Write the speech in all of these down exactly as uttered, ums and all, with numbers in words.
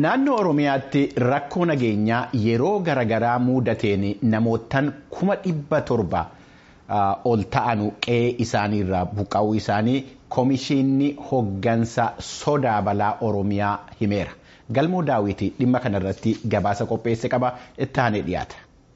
Naannoo Oromiyaatti rakkoo nageenyaa yeroo garaagaraa mudateen namootaan kuma dhibba torba ol ta'an qe'ee isaaniirraa buqqa'uu isaanii Komishinni Hoggansa Sodaa Balaa Oromiyaa himeera. Galmoo Daawwitii dhimma kanarratti gabaasa qopheesse qaba, itti aanee dhiyaata.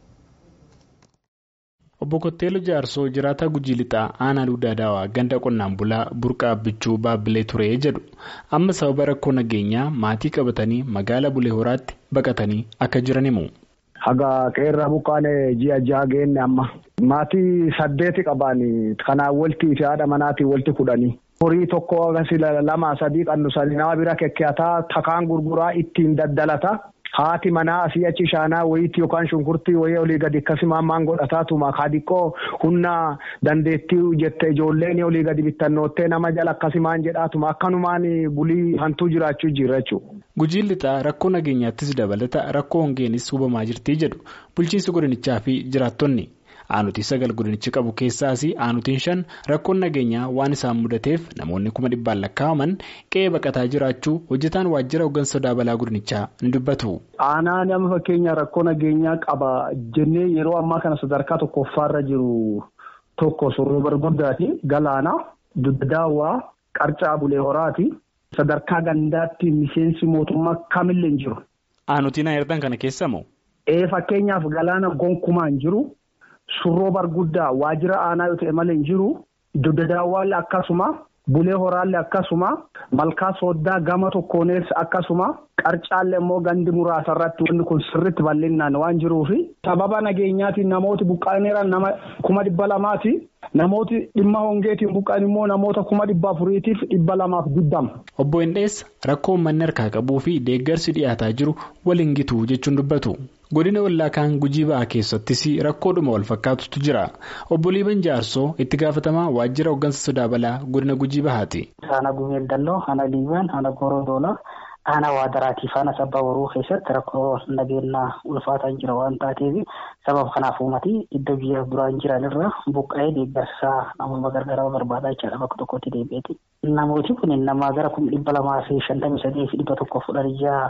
Obbo Kotteeloo Jaarsoo jiraataa Gujii Lixaa aanaa Duudaa Daawaa ganda qonnaan bulaa burqaa bichuu baabbilee ture jedhu amma sababa rakkoo nageenyaa maatii qabatanii magaala Bulee Horaatti baqatanii akka jiran himu. Haga qeerra buqqaane ji'a ja'a geenne amma maatii saddeeti qabaanii kanaan waltii fi haadha manaatiin walti kudhanii. Horii tokko agarsiis lama sadii qannusanii nama bira kekkeataa takaan gurguraa ittiin daddalata. Haati manaa asii achi shaanaa wayiitti yookaan shunkurtii wayii olii gadi akkasumaan maan godhataatuma kaadiqqoo humna dandeettii jette ijoolleen olii gadi bittannoottee nama jala akkasumaan jedhaatuma akkanumaan bulii hantuu jiraachuu jira jechuudha. Gujiin Lixaa rakkoo nageenyaattis dabalata rakkoo hongeenis hubamaa jirti jedhu bulchiinsi godinichaa fi jiraattonni. Aanutii sagal godinichi qabu keessaas aanutiin shan rakkoon nageenyaa waan isaan mudateef namoonni kuma dhibbaan lakkaa'aman qe'ee baqataa jiraachuu hojjetaan waajjira hoggansa sodaa balaa godinichaa ni dubbatu. Aanaan amma fakkeenya rakkoo nageenyaa qaba jennee yeroo ammaa kana sadarkaa tokkoffaarra jiru tokko Surroo Barguddaati, Galaanaa, Dudda Daawwaa, Qarcaa Bulee Horaati. Sadarkaa gandaatti miseensi mootummaa kamillee hin jiru. Aanutiin ayirdan kana keessa moo? Ee fakkeenyaaf Galaana gonkumaa hin jiru. Surroo Barguddaa waajjira aanaa yoo ta'e malee hin jiru. Dudda Daawwaallee akkasuma. Bulee Horaallee akkasuma. Malkaa Sooddaa gama tokkoonees akkasuma. Qarcaallee immoo gandi muraasa irratti wanti kun sirriitti bal'inaan waan jiruufi. Sababa nageenyaatiin namooti buqqa'aniiran nama kuma dhibba lamaati. Namooti dhimma hongeetiin buqqa'an immoo namoota kuma dhibba afuriitiif dhibba lamaaf diddama. Obbo Indees rakkoo uummanni harkaa qabuu fi deeggarsi dhiyaataa jiru waliin gitu jechuun dubbatu. Godina Wallaa kaan Gujii Ba'aa keessattis rakkoodhuma wal fakkaatutu jira. Obbo Liiban Jaarsoo itti gaafatamaa waajjira hoggansa sodaa balaa godina Gujii Bahaati. Ana Gumeel Dalloo, ana Liiban, ana Gorodoola, ana Waadaraatiif ana Sabbaa Boruu keessatti rakkoo nageenyaa ulfaataan jira waan taateef sababa kanaaf uummatii iddoo biyya duraan jiran irra buqqa'ee deeggarsaa namoota gargaaraa barbaadaa jechaadha bakka tokkotti deebi'eeti. Namooti kun nama gara kuma dhibba lamaa fi shantamii sadii fi dhibba tokko fudhan ijaa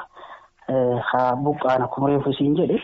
haa buqqaan akkuma reefu siin jedhe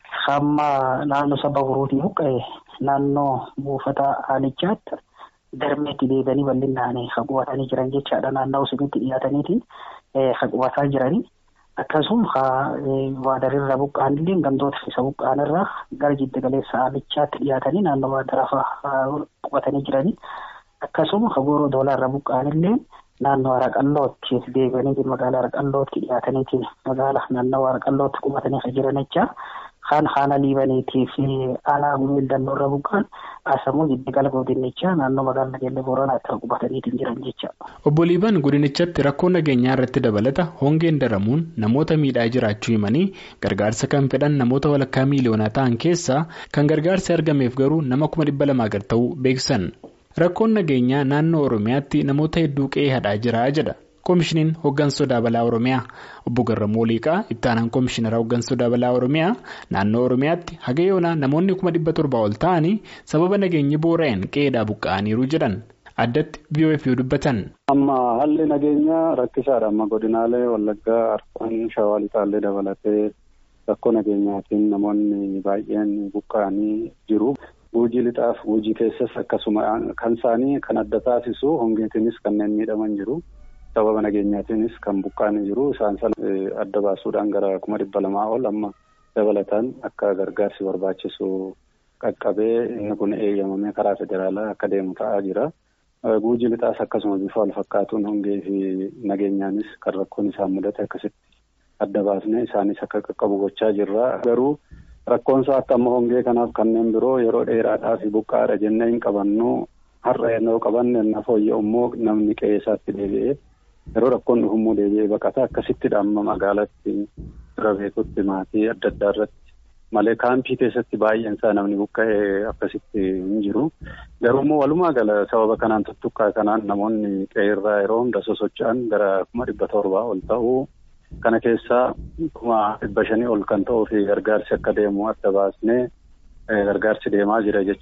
hamma naannoo Sabbaa Boruutii buqqa'e naannoo buufata aanichaatti darmeetti deebi'anii bal'inaan haqubatanii jiran jechaadha. Naannoo sunitti dhiyaataniitiin haqubataa jiranii akkasuma waadarirra buqqaanillee gandoota isa buqqaanirra gara jidda galeessa aanichaatti dhiyaatanii naannoo waadarafa qubatanii jiranii akkasuma hagooroo doolaarra buqqaanillee naannoo Araqallootti deebi'anii magaalaa Araqallootti dhiyaataniitiin magaalaa naannoo Araqallootti qubatanii jiran jecha kan haala Liibaniitii fi aanaa Gumeel Dalloorra buqqaan asamuu jidda gala godinichaa naannoo magaalaa Nageellee Booranaatti qubataniitiin jiran jecha. Obbo Liiban godinichatti rakkoo nageenyaa irratti dabalata hongeen daramuun namoota miidhaa jiraachuu himanii gargaarsa kan fedhan namoota walakkaa miiliyoonaa ta'an keessaa kan gargaarsi argameef garuu nama kuma dhibba lamaa gad ta'uu beeksisan. Rakkoon nageenyaa naannoo Oromiyaatti namoota hedduu qe'ee hadhaa jira jedha Komishiniin Hoggansa Sodaa Balaa Oromiyaa. Obbo Garramuu Liiqaa itti aanaan Komishinara Hoggansa Sodaa Balaa Oromiyaa naannoo Oromiyaatti haga yoonaa namoonni kuma dhibba torbaa ol ta'anii sababa nageenyi boora'een qe'eedhaa buqqa'aniiru jedhan addatti V O F yoo dubbatan. Amma haalli nageenyaa rakkisaadha. Amma godinaalee Wallaggaa, Arfan, Shawaa Lixaallee dabalatee rakkoo nageenyaatiin namoonni baay'een buqqa'anii jiru. Gujii Lixaaf Gujii keessas akkasuma kan isaanii kan adda taasisu hongeetiinis kanneen miidhaman jiru. Sababa nageenyaatiinis kan buqqa'anii jiru. Isaan sana adda baasuudhaan gara kuma dhibba lamaa ol amma dabalataan akka gargaarsi barbaachisu qaqqabee inni kun eeyyamamee karaa federaalaa akka deemu ta'aa jira. Gujii Lixaas akkasuma bifa wal fakkaatuun hongee fi nageenyaanis kan rakkoon isaan mudate akkasitti adda baasnee isaanis akka qaqqabu gochaa jirra. Garuu rakkoonsaa akka amma hongee kanaaf kanneen biroo yeroo dheeraadhaaf buqqaadha jennee hin qabannu har'a yeroo qabanne na fooyya'u immoo namni qe'ee isaatti deebi'ee yeroo rakkoon dhufummoo deebi'ee baqata akkasittidha amma magaalatti irra beekutti maatii adda addaa irratti malee kaampii keessatti baay'een isaa namni buqqa'ee akkasitti hin jiru. Garuu immoo walumaa gala sababa kanaan tuttuqqaa kanaan namoonni qe'ee irraa yeroo hunda sosocho'an gara kuma dhibba torbaa ol ta'uu. Kana keessaa kuma dhibba shanii ol kan ta'uu fi gargaarsi akka deemu adda baasnee gargaarsi deemaa jira jechuudha.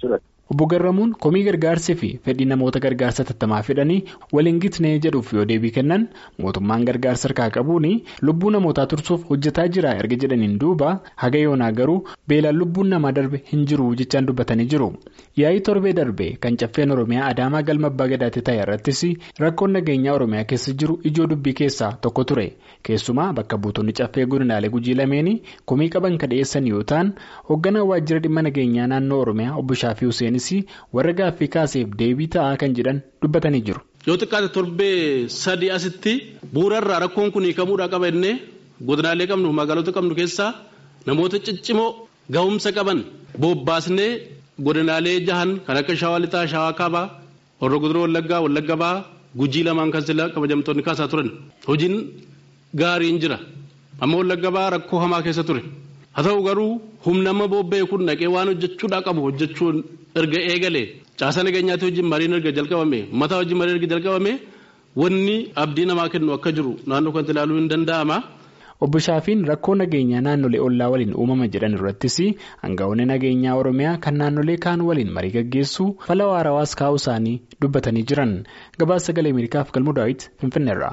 Obbo Garramuun komii gargaarsii fi fedhii namoota gargaarsa tattamaa fedhanii waliin gitnee jedhuuf yoo deebii kennan mootummaan gargaarsa harkaa qabuun lubbuu namootaa tursuuf hojjetaa jira erga jedhaniin duuba haga yoonaa garuu beelaan lubbuun namaa darbe hin jiru jechaan dubbatanii jiru. Yaa'ii torbee darbe kan caffeen Oromiyaa Adaamaa galma abbaa gadaatti ta'e irrattis rakkoon nageenyaa Oromiyaa keessa jiru ijoo dubbii keessaa tokko ture. Keessumaa bakka buutonni caffee godinaalee Gujii lameenii komii qaban kan dhiyeessan yoo ta'an hoogganaa waajjira dhimma nageenyaa naannoo Oromiyaa obbo Shaafii Huseenis warra gaaffii kaaseef deebii ta'aa kan jedhan dubbatanii jiru. Yoo xiqqaate torbee sadii asitti bu'uurarraa rakkoon kun hiikamuudhaa qaba jennee godinaalee qabnu magaalota qabnu keessaa namoota ciccimoo gahumsa qaban bobbaasnee godinaalee jahan kan akka Shawaa Lixaa, Shawaa Kaabaa, Horroo Guduroo Wallaggaa, Wallagga Bahaa, Gujii lamaan kan sila kabajamtoonni kaasaa turan. Hojiin gaariin jira. Amma Wallagga Bahaa rakkoo hamaa keessa ture. Haa ta'u garuu humna amma bobba'e kun dhaqee waan hojjechuudhaa qabu hojjechuun erga eegalee caasaa nageenyaatti wajjin mariin erga jalqabame mataa wajjin mariin erga jalqabame wanni abdii namaa kennu akka jiru naannoo kanatti ilaaluu hin danda'ama. Obbo Shaafiin rakkoo nageenyaa naannolee ollaa waliin uumama jedhan irrattis aangaa'onni nageenyaa Oromiyaa kan naannolee kaan waliin marii gaggeessuu fala waarawaas kaa'uu isaanii dubbatanii jiran. Gabaasa Sagalee Ameerikaaf Galmuu Daawit Finfinneerraa.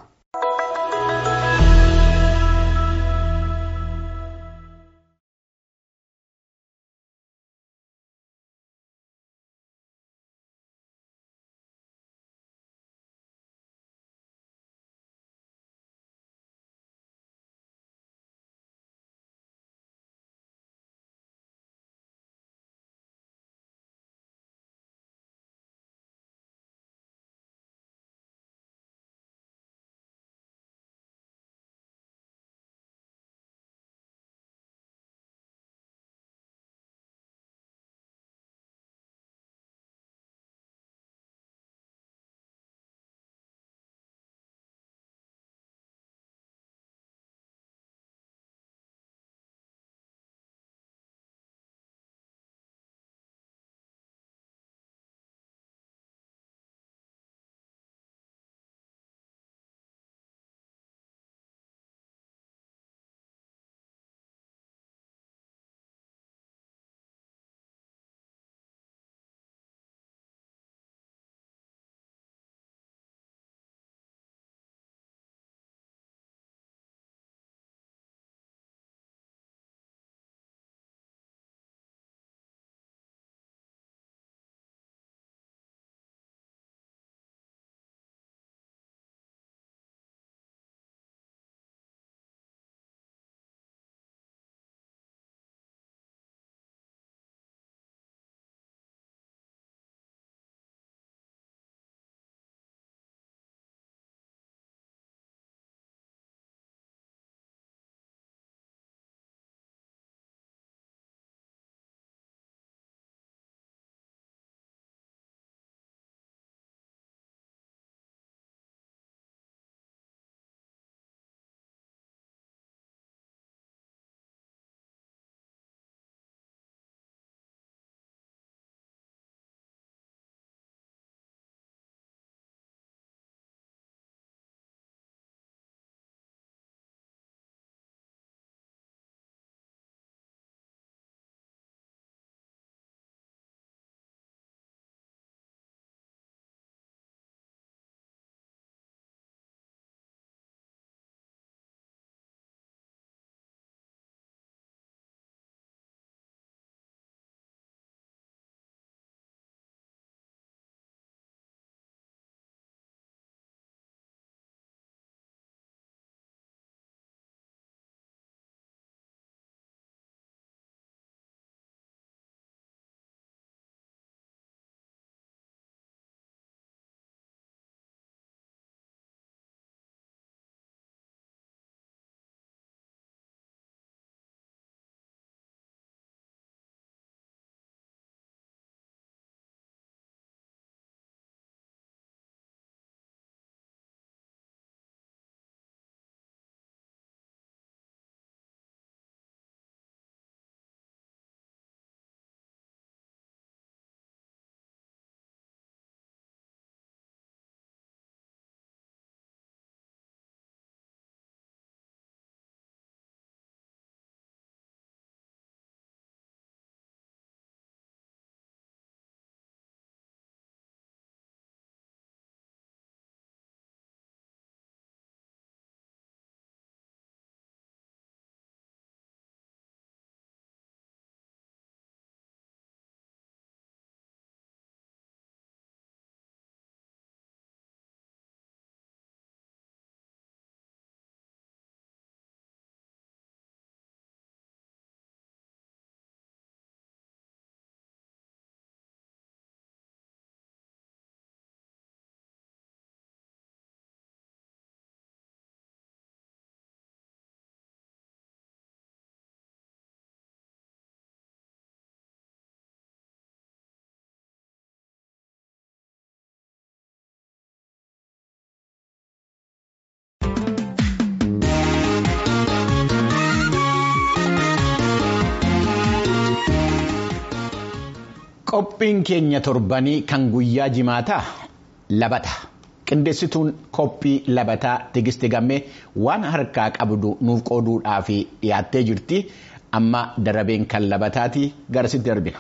Qophiin keenya torbanii kan guyyaa jimaataa labata. Qindeessituun qophii labataa Tigistii Gammee waan harkaa qabdu nuuf qooduudhaaf dhiyaattee jirti. Amma darabeen kan labataati garasitti darbina.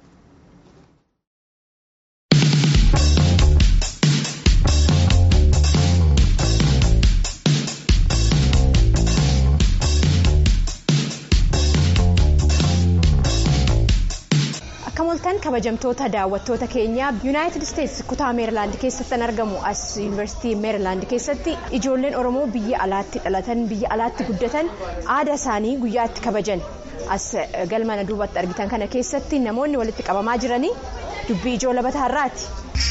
Kamooltaan kabajamtoota daawwattoota keenya Yuunaayitid Isteetsi kutaa Meerilaand keessatti argamu as Yuunivarsiitii Meerilaand keessatti ijoolleen Oromoo biyya alaatti dhalatan biyya alaatti guddatan aadaa isaanii guyyaatti kabajan as galmana duubatti argitan kana keessatti namoonni walitti qabamaa jiranii dubbii ijoo labataa irraati.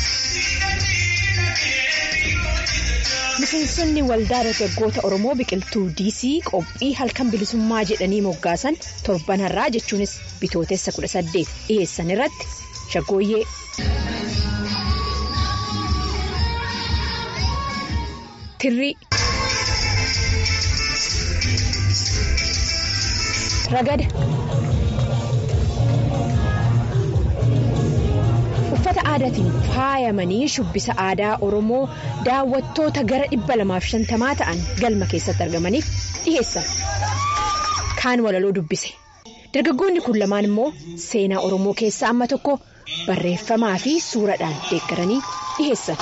Miseensonni waldaa dargaggoota Oromoo biqiltuu diisii qophii halkan bilisummaa jedhanii moggaasan torban har'aa jechuunis bitootessa kudha saddeet dhiyeessan irratti shaggooyyee. Tirrii. Ragada. Uffata aadaatiin faayamanii shubbisa aadaa Oromoo daawwattoota gara dhibba lamaaf shantamaa ta'an galma keessatti argamaniif dhiyeessan. Kaan walaloo dubbise. Dargaggoonni kun lamaan immoo seenaa Oromoo keessaa amma tokko barreeffamaa fi suuraadhaan deeggaranii dhiyeessan.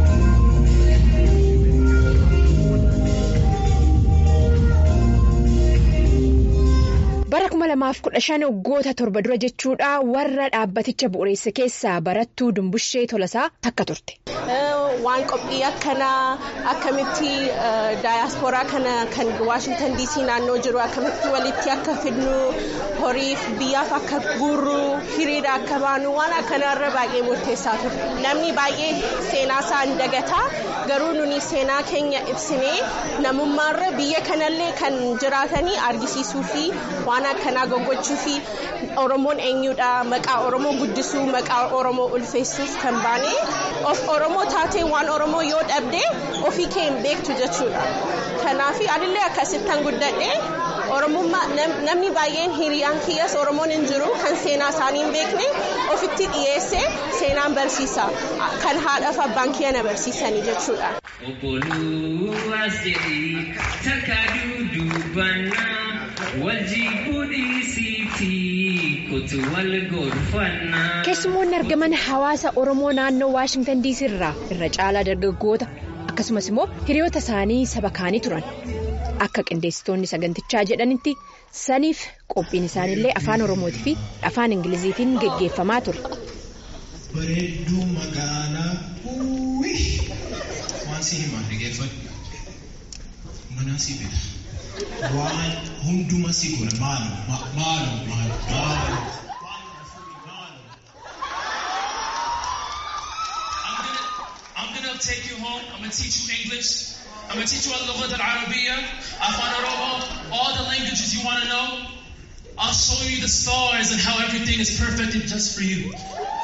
Bara kuma lamaaf kudha shan waggoota torba dura jechuudha warra dhaabbaticha bu'uureessa keessaa barattuu Dumbushee Tolasaa takka turte. Waan qophii akkanaa akkamitti daayaspooraa kana kan Waashingtan diisii naannoo jiru akkamitti walitti akka fidnu horiif biyyaaf akka guurru hiriira akka baanu waan akkanaarra baay'ee murteessaa ture. Namni baay'ee seenaa isaa hin dagataa garuu nuni seenaa keenya ibsinee namummaarra biyya kanallee kan jiraatanii argisiisuu fi waan akkanaa goggoochuu fi Oromoon eenyudha maqaa Oromoo guddisuu maqaa Oromoo ulfeessuuf kan baane of Oromoo taatee waan Oromoo yoo dhabde ofii kee hin beektu jechuudha. Kanaaf anillee akkasittan guddadhe Oromummaa namni baay'een hiriyaan kiyyas Oromoon hin jiru kan seenaa isaanii hin beekne ofitti dhiyeesse seenaan barsiisa kan haadhaaf abbaan kiyya na barsiisanii jechuudha. Keessumoonni argaman hawaasa Oromoo naannoo Waashingtan diisii irraa irra caalaa dargaggoota akkasumas immoo hiriyoota isaanii saba kaanii turan. Akka qindeessitoonni sagantichaa jedhanitti saniif qophiin isaaniillee afaan Oromootii fi afaan Ingiliziitiin geggeeffamaa ture. Bareedduu magaalaa uwwii waan si himaa dhaggeeffadhu manaa si bita waan hunduma si godha maaloo maaloo maaloo. I'm gonna take you home. I'm gonna teach you English. I'm going to teach you al-Lughat al-Arabiyya, Afan Oromo, all the languages you want to know. I'll show you the stars and how everything is perfect just for you.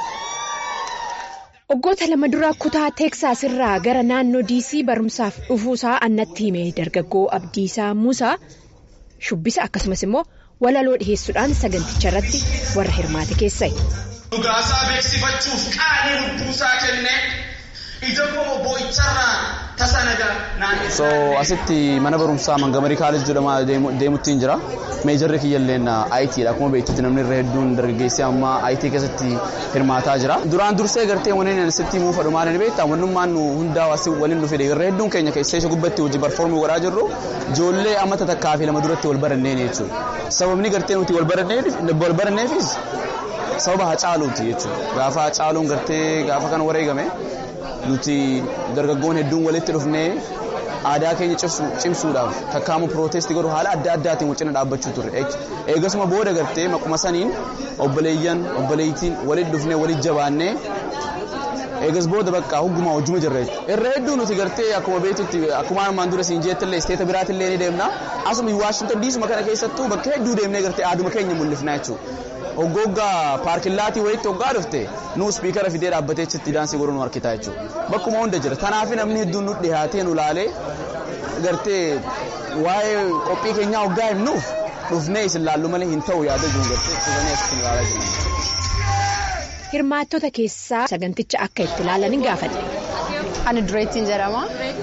Waggoota lama dura kutaa Teeksaas irraa gara naannoo diisii barumsaaf dhufuusaa annatti hime dargaggoo Abdiisaa Muusaa shubbisa akkasumas immoo walaloo dhiheessuudhaan saganticha irratti warra hirmaate keessa'e. Dhugaasaa beeksifachuuf qaanii lubbuusaa kennee ija koo boo'icharraa. So asitti mana barumsaa Montgomery College jedhama deemutti jira. Meejarri kiyyalleen I T dha. Akkuma beektutti namni irra hedduun dargaggeessi amma I T keessatti hirmaataa jira. Duraan dursee gartee waliin asitti muu fadhu maal ni beektaa wannummaan nu hundaa asii waliin dhufe irra hedduun keenya keessaa isa gubbatti hojii performii godhaa jirru ijoollee amma takkaa fi lama duratti wal baranneen jechuudha. Sababni gartee nuti wal baranneefis sababa Hacaaluuti jechuudha. Gaafa Hacaaluun gartee gaafa kan wareegame nuti dargaggoon hedduun walitti dhufnee aadaa keenya cimsuudhaaf takkaamu pirootestii godhu haala adda addaatiin wal cina dhaabbachuu ture. Eegasuma booda gartee maquma saniin obboleeyyan obboleeytiin walitti dhufnee walitti jabaannee eegas booda bakka hugguma wajjuma jirra. Irra hedduu nuti gartee akkuma beektutti akkuma armaan dura siin jettillee isteeta biraatillee ni deemna. Asuma Waashingtan diisuma kana keessattuu bakka hedduu deemnee gartee aaduma keenya mul'ifna jechuudha. Oggoggaa paarkillaatii walitti hoggaa dhufte nuu spiikara fidee dhaabbatee achitti daansii godhuu nu harkitaa jechuudha. Bakkuma hunda jira. Kanaaf namni hedduun nu dhiyaatee nu laalee gartee waa'ee qophii keenyaa hoggaa himnuuf dhufnee isin laallu malee hin ta'u yaada jiru gartee dhufanii asitti nu laalaa jiru. hirmaattota keessaa saganticha akka itti ilaalan gaafadhe. Ani dureettiin jedhama.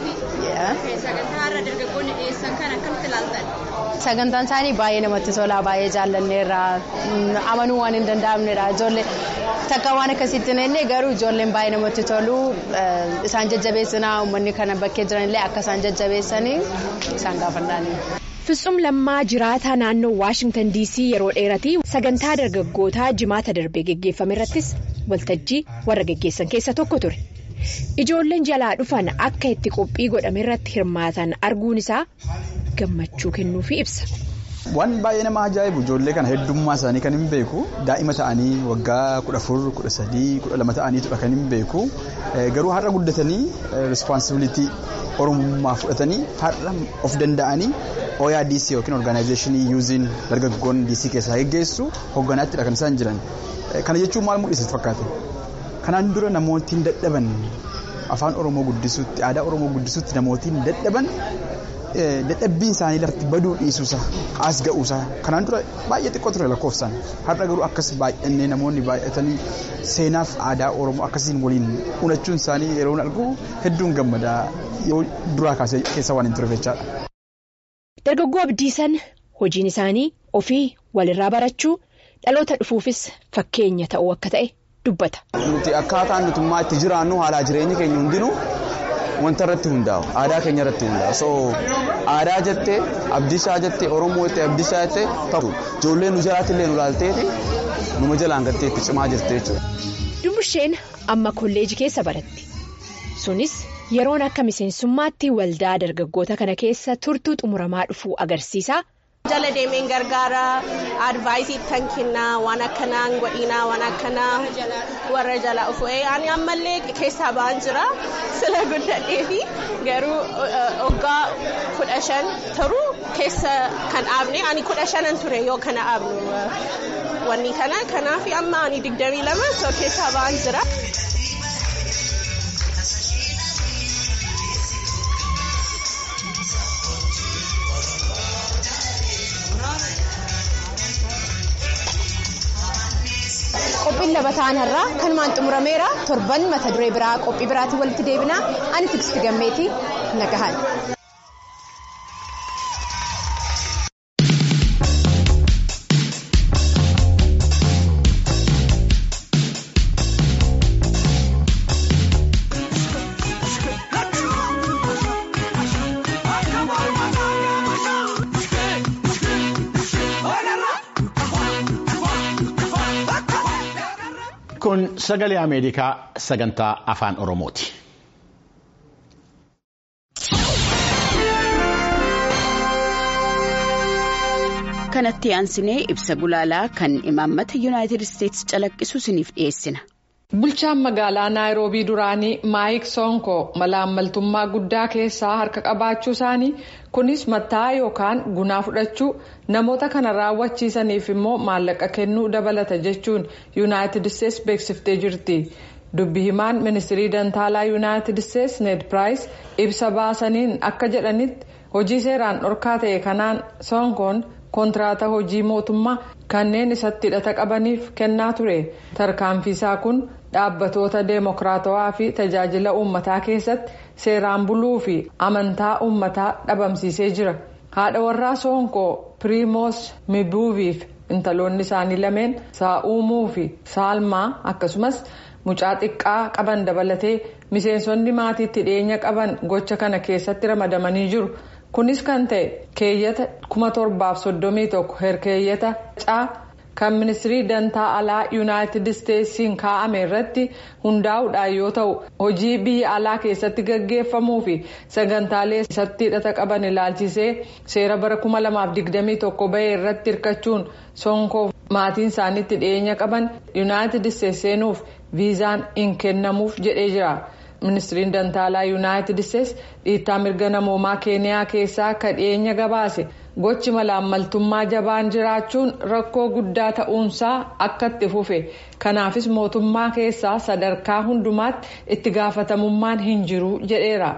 Sagantaa irra dargaggoonni dhiyeessan kan akkamitti ilaaltan? Sagantaan isaanii baay'ee namatti tola, baay'ee jaallanneerra, amanuu waan hin danda'amnedha. Ijoollee takka waan akkasitti hin garuu ijoolleen baay'ee namatti tolu, isaan jajjabeessinaa, uummanni kana bakkee jiranillee akka isaan jajjabeessanii isaan gaafannaan. Fitsum Lammaa jiraataa naannoo Waashingtan D C yeroo dheeratii sagantaa dargaggootaa jimaata darbee geggeeffame irrattis waltajjii warra geggeessan keessa tokko ture. Ijoolleen jalaa dhufan akka itti qophii godhame irratti hirmaatan arguun isaa gammachuu kennuufi ibsa. Waan baay'ee nama ajaa'ibu ijoollee kana heddummaa isaanii kan hin beeku, daa'ima ta'anii waggaa kudha afur, kudha sadii, kudha lama ta'aniitudha kan hin beeku, garuu har'a guddatanii responsibilitii oromummaa fudhatanii har'a of danda'anii O Y D C yookiin Organizationii Yuuziin dargaggoon D C keessaa geggeessu hoogganattidha kan isaan jiran. Kana jechuun maal mul'isa fakkaate? Kanaan dura namootni dadhaban afaan Oromoo guddisuutti, aadaa Oromoo guddisuutti namootni dadhaban dadhabbiin isaanii lafti baduu dhiisuusa, as ga'uusa. Kanaan dura baay'ee xiqqoo ture lakkoofsaan. Har'a garuu akkas baay'annee namoonni baay'atanii seenaaf aadaa Oromoo akkasiin waliin unachuun isaanii yeroo argu hedduun gammadaa yoo duraa kaasee keessa waan hin turre jechaadha. Dargaggoo Abdiisan hojiin isaanii ofii walirraa barachuu dhaloota dhufuufis fakkeenya ta'uu akka ta'e dubbata. Nuti akkaataan nutummaa itti jiraannu haala jireenya keenya hundinuu wanta irratti hundaa'u, aadaa keenya irratti hundaa'u. So aadaa jettee, abdishaa jettee, Oromoo jettee, abdishaa jettee ta'u ijoollee nu jalaatillee nu laalteeti numa jalaan gattee itti cimaa jirte jechuudha. Dumbusheen amma kolleejii keessa baratti. Sunis yeroon akka miseensummaatti waldaa dargaggoota kana keessa turtuu xumuramaa dhufuu agarsiisa. Jala deemeen gargaara, advaayisii tan kennaa, waan akkanaa godhinaa, waan akkanaa warra jala ofu'ee ani ammallee keessaa ba'an jira. Sila guddadhee fi garuu waggaa kudha shan turuu keessa kan dhaabne ani kudha shanan ture yoo kana dhaabnu wanni kana kanaaf amma ani digdamii lama so keessaa ba'an jira. Qophiin labataan irraa kanumaan xumurameera. Torban mata duree biraa qophii biraatiin walitti deebinaa. Ani Tiksiti Gammeetii nagahan. Kun sagalee Ameerikaa sagantaa afaan Oromooti. Kanatti aansinee ibsa gulaalaa kan imaammata Yuunaayitid Isteetsi calaqqisu isiniif dhiyeessina. Bulchaan magaalaa Naayiroobii duraanii Maayik Sonko malaammaltummaa guddaa keessaa harka qabaachuu isaanii kunis mattaa yookaan gunaa fudhachuu namoota kana raawwachiisaniif immoo maallaqa kennuu dabalata jechuun Yuunaayitid Isteetsi beeksiftee jirti. Dubbi himaan ministirii dantaalaa Yuunaayitid Isteetsi Ned Piraayis ibsa baasaniin akka jedhanitti hojii seeraan dhorkaa ta'e kanaan Sonkoon kontiraataa hojii mootummaa kanneen isatti hidhata qabaniif kennaa ture. Tarkaanfiisaa kun dhaabbatoota deemokiraatawaa fi tajaajila uummataa keessatti seeraan buluu fi amantaa uummataa dhabamsiisee jira. Haadha warraa Sonkoo Piriimoos Mibuuviif intaloonni isaanii lameen Saa'uumuu fi Saalmaa akkasumas mucaa xiqqaa qaban dabalatee miseensonni maatiitti dhiyeenya qaban gocha kana keessatti ramadamanii jiru. Kunis kan ta'e keeyyata kuma torbaaf soddomii tokko herkeeyyata caa kan ministirii dantaa alaa Yuunaayitid Isteetsiin kaa'ame irratti hundaa'uudhaan yoo ta'u hojii biyya alaa keessatti gaggeeffamuu fi sagantaalee isatti hidhata qaban ilaalchisee seera bara kuma lamaaf digdamii tokko bahee irratti hirkachuun Sonkoo maatiin isaaniitti dhiyeenya qaban Yuunaayitid Isteetsi seenuuf viizaan hin kennamuuf jedhee jira. Ministiriin dantaalaa Yuunaayitid Isteetsi dhiittaa mirga namoomaa Keeniyaa keessaa akka dhiyeenya gabaase gochi malaammaltummaa jabaan jiraachuun rakkoo guddaa ta'uunsaa akka itti fufe kanaafis mootummaa keessaa sadarkaa hundumaatti itti gaafatamummaan hin jiru jedheera.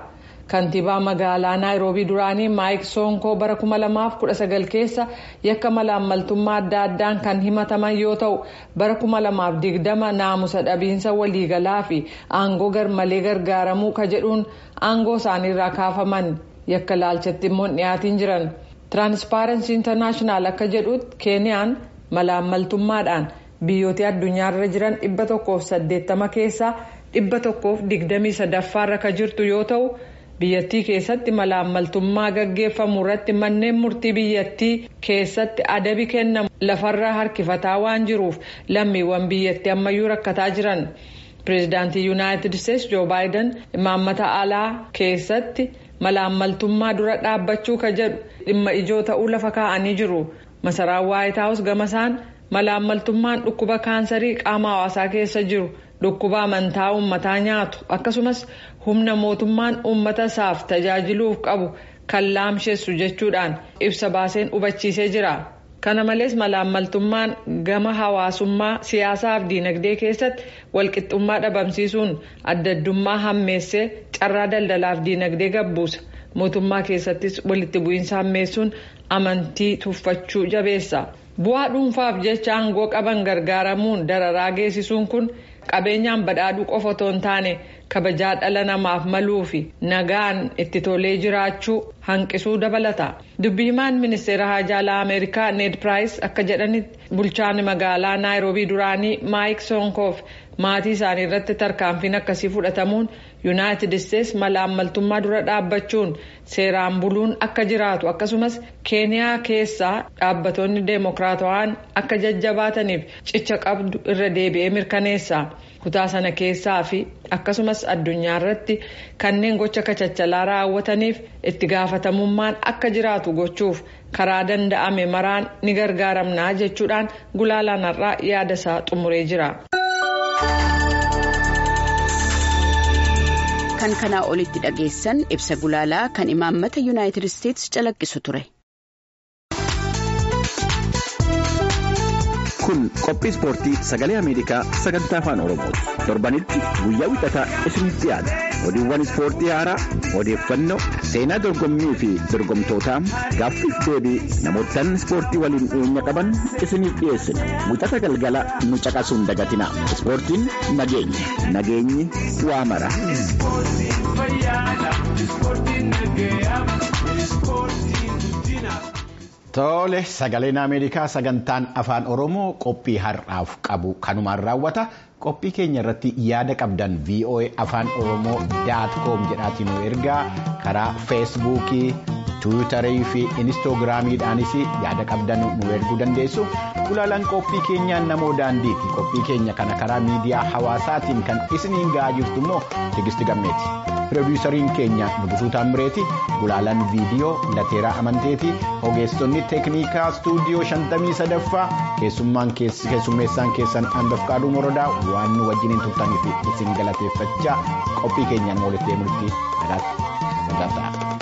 Kantiibaa magaalaa Naayiroobii duraanii Maayik Soonkoo bara kuma lamaaf kudha sagal keessa yakka malaammaltummaa adda addaan kan himataman yoo ta'u bara kuma lamaaf digdama naamusa dhabiinsa waliigalaa fi aangoo garmalee gargaaramuu ka jedhuun aangoo isaaniirraa kaafaman yakka laalchatti immoo dhiyaatiin jiran. Tiraanspaarensii Intarnaashinaal akka jedhutti Keeniyaan malaammaltummaadhaan biyyoota addunyaarra jiran dhibba tokkoof saddeettama keessaa dhibba tokkoof digdamii sadaffaarra ka jirtu yoo ta'u biyyattii keessatti malaammaltummaa gaggeeffamu irratti manneen murtii biyyattii keessatti adabi kennamu lafarraa harkifataa waan jiruuf lammiiwwan biyyattii ammayyuu rakkataa jiran. Pireezidaantii Yuunaayitid Isteetsi Joo Baayiden imaammata alaa keessatti malaammaltummaa dura dhaabbachuu ka jedhu dhimma ijoo ta'uu lafa kaa'anii jiru. Masaraan Waayit Haawus gamasaan malaammaltummaan dhukkuba kaansarii qaama hawaasaa keessa jiru. Dhukkuba amantaa uummataa nyaatu akkasumas humna mootummaan uummata isaaf tajaajiluuf qabu kan laamsheessu jechuudhaan ibsa baaseen hubachiisee jira. Kana malees malaammaltummaan gama hawaasummaa siyaasaa fi diinagdee keessatti walqixxummaa dhabamsiisuun adda addummaa hammeessee carraa daldalaaf diinagdee gabbuusa. Mootummaa keessattis walitti bu'iinsa hammeessuun amantii tuffachuu jabeessa. Bu'aa dhuunfaaf jecha aangoo qaban gargaaramuun dararaa geessisuun kun qabeenyaan badhaadhuu qofa otoo hin taane kabajaa dhala namaaf maluu fi nagaan itti tolee jiraachuu hanqisuu dabalata. Dubbii himaan ministeera haajaalaa Ameerikaa Ned Price akka jedhanitti bulchaan magaalaa Naayiroobii duraanii Maayik Soonkoof maatii isaanii irratti tarkaanfiin akkasii fudhatamuun Yuunaayitid Isteetsi malaammaltummaa dura dhaabbachuun seeraan buluun akka jiraatu akkasumas Keeniyaa keessaa dhaabbattoonni deemokiraatawaan akka jajjabaataniif cicha qabdu irra deebi'ee mirkaneessa. Kutaa sana keessaa fi akkasumas addunyaa irratti kanneen gocha kachachalaa raawwataniif itti gaafatamummaan akka jiraatu gochuuf karaa danda'ame maraan ni gargaaramna jechuudhaan gulaalaan har'aa yaada isaa xumuree jira. Kan kanaa olitti dhageessan ibsa gulaalaa kan imaammata Yuunaayitid Isteetsi calaqqisu ture. Kun qophii ispoortii sagalee Ameerikaa sagantaa afaan Oromooti. Torbanitti guyyaa wixataa isinitti dhiyaata. Oduuwwan ispoortii haaraa, odeeffannoo, seenaa dorgommii fi dorgomtootaa, gaaffiif deebii namootaan ispoortii waliin dhiyeenya qaban isiniif dhiyeessina. Wixata galgala nu caqasuun dagatina. Ispoortiin nageenya. Nageenyi waa mara. Tole sagaleen Ameerikaa sagantaan afaan Oromoo qophii har'aaf qabu kanumaan raawwata. Qophii keenya irratti yaada qabdan V O A afaan Oromoo daat koom jedhaatiin nu ergaa karaa feesbuukii, tiwiitarii fi inistoogiraamiidhaanis yaada qabdan nu erguu dandeessu. Gulaalaan qophii keenyaa namoo daandiiti. Qophii keenya kana karaa miidiyaa hawaasaatiin kan isiniin ga'aa jirtu immoo Tigisti Gammeeti. Pirodiisariin keenya Nugusuu Taammireeti. Gulaalaan viidiyoo Lateeraa Amanteeti. Ogeessonni teeknikaa istuudiyoo shantamii sadaffaa keessummeessaan keessan Anbafqaaduu Morodaa waan nu wajjiniin turtaniif isin galateeffachaa qophii keenyaan walitti deemuutti nagaatti.